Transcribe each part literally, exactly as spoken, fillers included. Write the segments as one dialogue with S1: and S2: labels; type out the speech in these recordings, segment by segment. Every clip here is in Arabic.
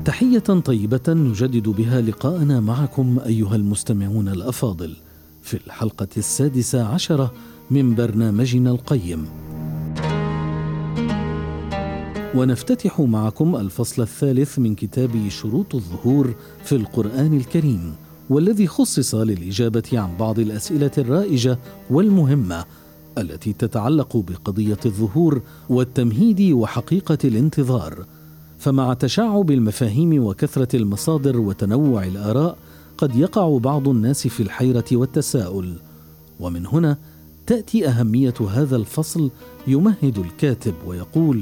S1: تحية طيبة نجدد بها لقاءنا معكم أيها المستمعون الأفاضل في الحلقة السادسة عشرة من برنامجنا القيم، ونفتتح معكم الفصل الثالث من كتاب شروط الظهور في القرآن الكريم، والذي خصص للإجابة عن بعض الأسئلة الرائجة والمهمة التي تتعلق بقضية الظهور والتمهيد وحقيقة الانتظار. فمع تشعب المفاهيم وكثرة المصادر وتنوع الآراء قد يقع بعض الناس في الحيرة والتساؤل، ومن هنا تأتي أهمية هذا الفصل. يمهد الكاتب ويقول: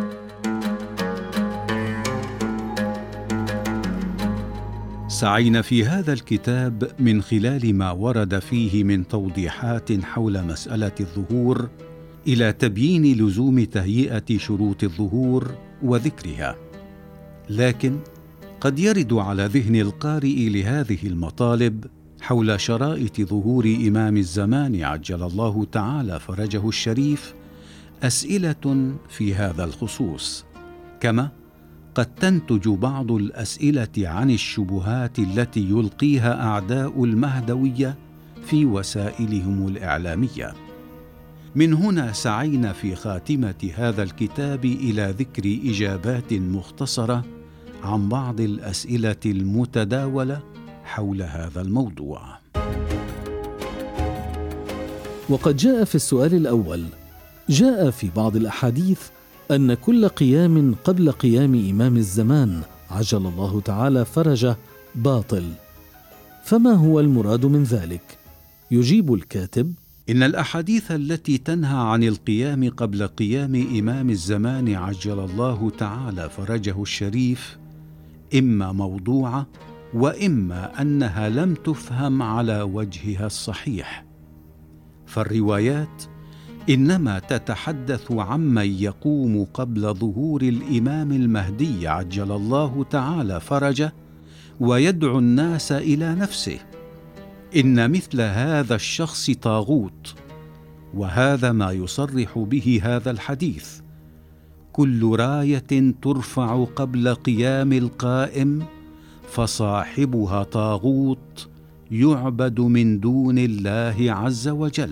S2: سعينا في هذا الكتاب من خلال ما ورد فيه من توضيحات حول مسألة الظهور إلى تبيين لزوم تهيئة شروط الظهور وذكرها، لكن قد يرد على ذهن القارئ لهذه المطالب حول شرائط ظهور إمام الزمان عجل الله تعالى فرجه الشريف أسئلة في هذا الخصوص، كما قد تنتج بعض الأسئلة عن الشبهات التي يلقيها أعداء المهدوية في وسائلهم الإعلامية. من هنا سعينا في خاتمة هذا الكتاب إلى ذكر إجابات مختصرة عن بعض الأسئلة المتداولة حول هذا الموضوع.
S1: وقد جاء في السؤال الأول: جاء في بعض الأحاديث أن كل قيام قبل قيام إمام الزمان عجل الله تعالى فرجه باطل، فما هو المراد من ذلك؟ يجيب الكاتب:
S2: إن الأحاديث التي تنهى عن القيام قبل قيام إمام الزمان عجل الله تعالى فرجه الشريف إما موضوعة وإما أنها لم تفهم على وجهها الصحيح، فالروايات إنما تتحدث عمن يقوم قبل ظهور الإمام المهدي عجل الله تعالى فرجه ويدعو الناس إلى نفسه. إن مثل هذا الشخص طاغوت، وهذا ما يصرح به هذا الحديث: كل راية ترفع قبل قيام القائم فصاحبها طاغوت يعبد من دون الله عز وجل.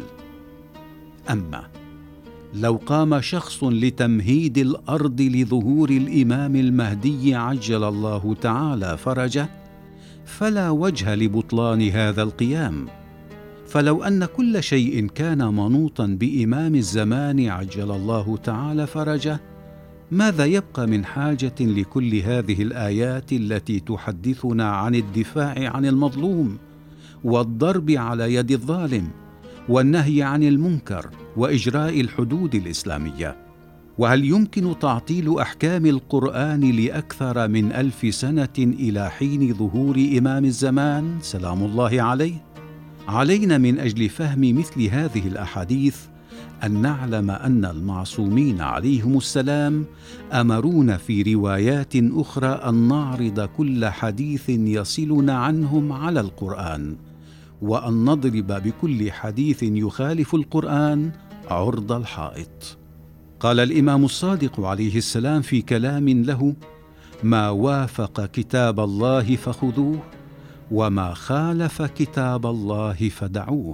S2: أما لو قام شخص لتمهيد الأرض لظهور الإمام المهدي عجل الله تعالى فرجه فلا وجه لبطلان هذا القيام، فلو أن كل شيء كان منوطا بإمام الزمان عجل الله تعالى فرجه، ماذا يبقى من حاجة لكل هذه الآيات التي تحدثنا عن الدفاع عن المظلوم والضرب على يد الظالم والنهي عن المنكر وإجراء الحدود الإسلامية؟ وهل يمكن تعطيل أحكام القرآن لأكثر من ألف سنة إلى حين ظهور إمام الزمان سلام الله عليه؟ علينا من أجل فهم مثل هذه الأحاديث أن نعلم أن المعصومين عليهم السلام أمرونا في روايات أخرى أن نعرض كل حديث يصلنا عنهم على القرآن، وأن نضرب بكل حديث يخالف القرآن عرض الحائط. قال الإمام الصادق عليه السلام في كلام له: ما وافق كتاب الله فخذوه، وما خالف كتاب الله فدعوه.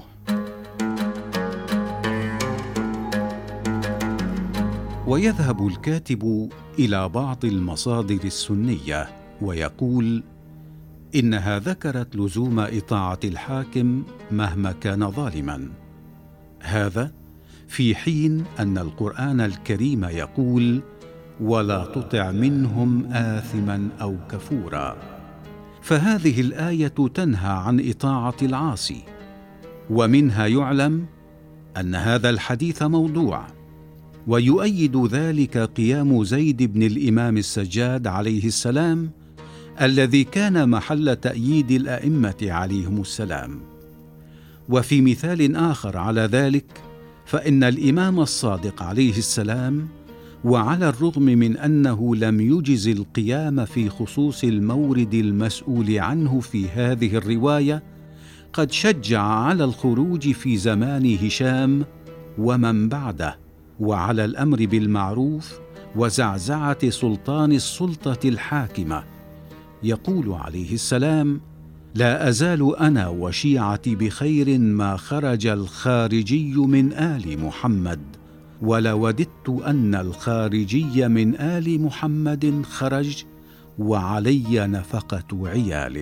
S2: ويذهب الكاتب إلى بعض المصادر السنية ويقول: إنها ذكرت لزوم إطاعة الحاكم مهما كان ظالما، هذا في حين أن القرآن الكريم يقول: ولا تطع منهم آثما أو كفورا. فهذه الآية تنهى عن إطاعة العاصي، ومنها يعلم أن هذا الحديث موضوع. ويؤيد ذلك قيام زيد بن الإمام السجاد عليه السلام الذي كان محل تأييد الأئمة عليهم السلام. وفي مثال آخر على ذلك فإن الإمام الصادق عليه السلام، وعلى الرغم من أنه لم يجز القيام في خصوص المورد المسؤول عنه في هذه الرواية، قد شجع على الخروج في زمان هشام ومن بعده، وعلى الأمر بالمعروف وزعزعة سلطان السلطة الحاكمة، يقول عليه السلام: لا أزال أنا وشيعتي بخير ما خرج الخارجي من آل محمد، ولوددت أن الخارجي من آل محمد خرج وعلي نفقة عياله.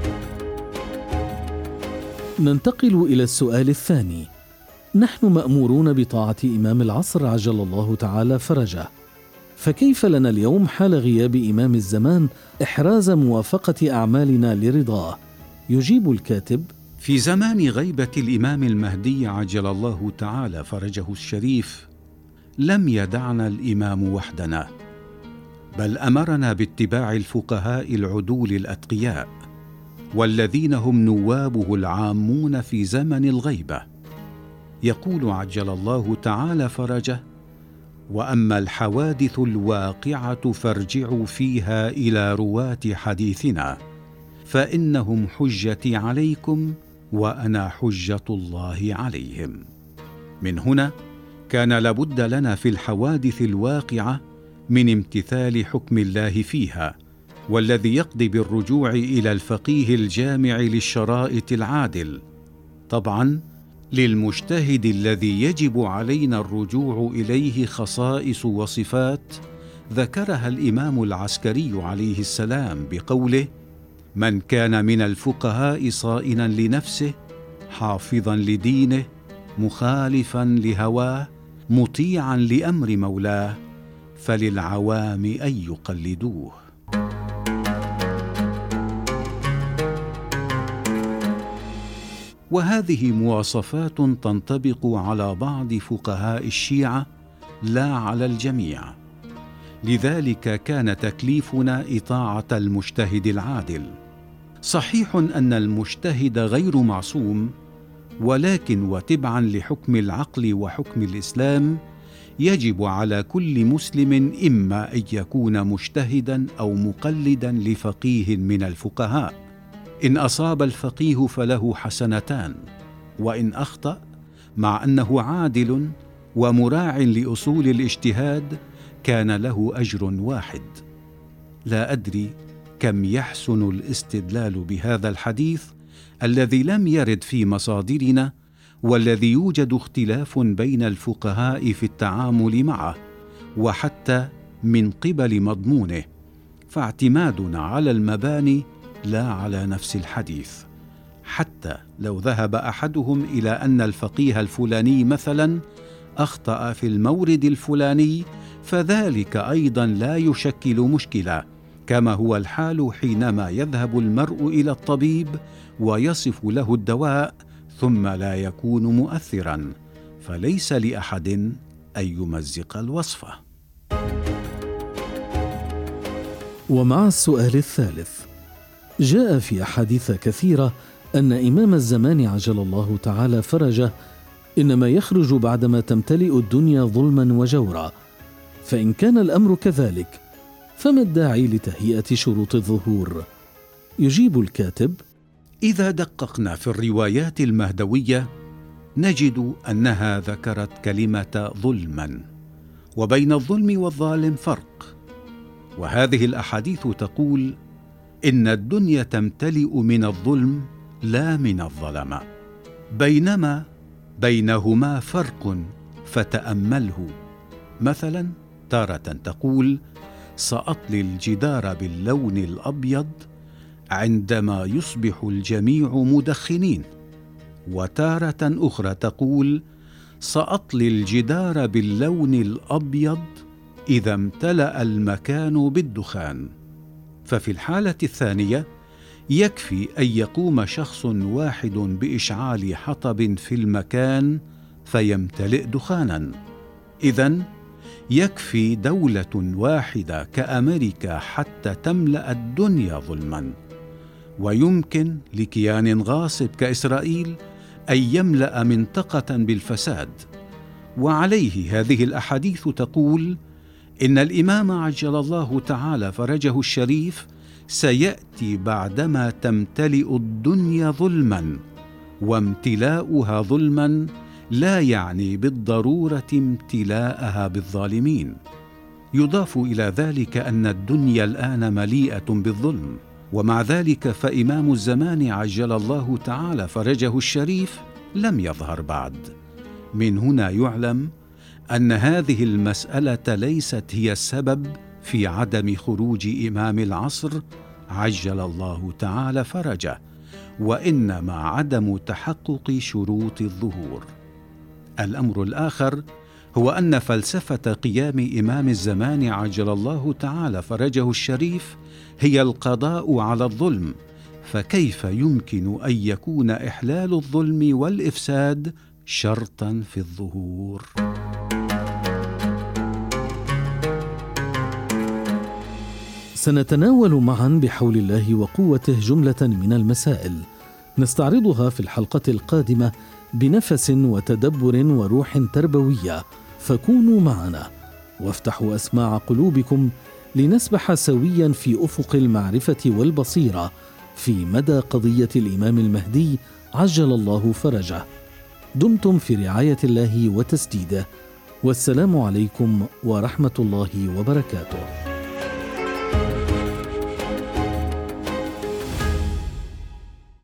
S1: ننتقل إلى السؤال الثاني. نحن مأمورون بطاعة إمام العصر عجل الله تعالى فرجه، فكيف لنا اليوم حال غياب إمام الزمان إحراز موافقة أعمالنا لرضاه؟ يجيب الكاتب:
S2: في زمان غيبة الإمام المهدي عجل الله تعالى فرجه الشريف لم يدعنا الإمام وحدنا، بل أمرنا باتباع الفقهاء العدول الأتقياء، والذين هم نوابه العامون في زمن الغيبة. يقول عجل الله تعالى فرجه: وأما الحوادث الواقعة فارجعوا فيها إلى رواة حديثنا، فإنهم حجتي عليكم وأنا حجة الله عليهم. من هنا كان لابد لنا في الحوادث الواقعة من امتثال حكم الله فيها، والذي يقضي بالرجوع إلى الفقيه الجامع للشرائط العادل. طبعا للمجتهد الذي يجب علينا الرجوع إليه خصائص وصفات ذكرها الإمام العسكري عليه السلام بقوله: من كان من الفقهاء صائنا لنفسه حافظا لدينه مخالفا لهواه مطيعا لأمر مولاه فللعوام أن يقلدوه. وهذه مواصفات تنطبق على بعض فقهاء الشيعة لا على الجميع، لذلك كان تكليفنا إطاعة المجتهد العادل. صحيح أن المجتهد غير معصوم، ولكن وتبعا لحكم العقل وحكم الإسلام يجب على كل مسلم إما أن يكون مجتهدا أو مقلدا لفقيه من الفقهاء. إن أصاب الفقيه فله حسنتان، وإن أخطأ مع أنه عادل ومراع لأصول الاجتهاد كان له أجر واحد. لا أدري كم يحسن الاستدلال بهذا الحديث الذي لم يرد في مصادرنا، والذي يوجد اختلاف بين الفقهاء في التعامل معه وحتى من قبل مضمونه، فاعتمادنا على المباني لا على نفس الحديث. حتى لو ذهب أحدهم إلى أن الفقيه الفلاني مثلا أخطأ في المورد الفلاني، فذلك أيضا لا يشكل مشكلة، كما هو الحال حينما يذهب المرء إلى الطبيب ويصف له الدواء ثم لا يكون مؤثرا، فليس لأحد أن يمزق الوصفة.
S1: ومع السؤال الثالث: جاء في أحاديث كثيرة أن إمام الزمان عجل الله تعالى فرجه إنما يخرج بعدما تمتلئ الدنيا ظلما وجورا، فإن كان الأمر كذلك فما الداعي لتهيئة شروط الظهور؟ يجيب الكاتب:
S2: إذا دققنا في الروايات المهدوية نجد أنها ذكرت كلمة ظلما، وبين الظلم والظالم فرق. وهذه الأحاديث تقول إن الدنيا تمتلئ من الظلم لا من الظلمة، بينما بينهما فرق فتأمله. مثلا تارة تقول: سأطلي الجدار باللون الأبيض عندما يصبح الجميع مدخنين، وتارة أخرى تقول: سأطلي الجدار باللون الأبيض إذا امتلأ المكان بالدخان. ففي الحالة الثانية يكفي أن يقوم شخص واحد بإشعال حطب في المكان فيمتلئ دخانا. إذن يكفي دولة واحدة كأمريكا حتى تملأ الدنيا ظلما، ويمكن لكيان غاصب كإسرائيل أن يملأ منطقة بالفساد. وعليه هذه الأحاديث تقول إن الإمام عجل الله تعالى فرجه الشريف سيأتي بعدما تمتلئ الدنيا ظلما، وامتلاؤها ظلما لا يعني بالضرورة امتلاءها بالظالمين. يضاف إلى ذلك أن الدنيا الآن مليئة بالظلم، ومع ذلك فإمام الزمان عجل الله تعالى فرجه الشريف لم يظهر بعد. من هنا يعلم أن هذه المسألة ليست هي السبب في عدم خروج إمام العصر عجل الله تعالى فرجه، وإنما عدم تحقق شروط الظهور. الأمر الآخر هو أن فلسفة قيام إمام الزمان عجل الله تعالى فرجه الشريف هي القضاء على الظلم، فكيف يمكن أن يكون إحلال الظلم والإفساد شرطا في الظهور؟
S1: سنتناول معا بحول الله وقوته جملة من المسائل نستعرضها في الحلقة القادمة بنفس وتدبر وروح تربوية، فكونوا معنا وافتحوا أسماع قلوبكم لنسبح سويا في أفق المعرفة والبصيرة في مدى قضية الإمام المهدي عجل الله فرجه. دمتم في رعاية الله وتسديده، والسلام عليكم ورحمة الله وبركاته.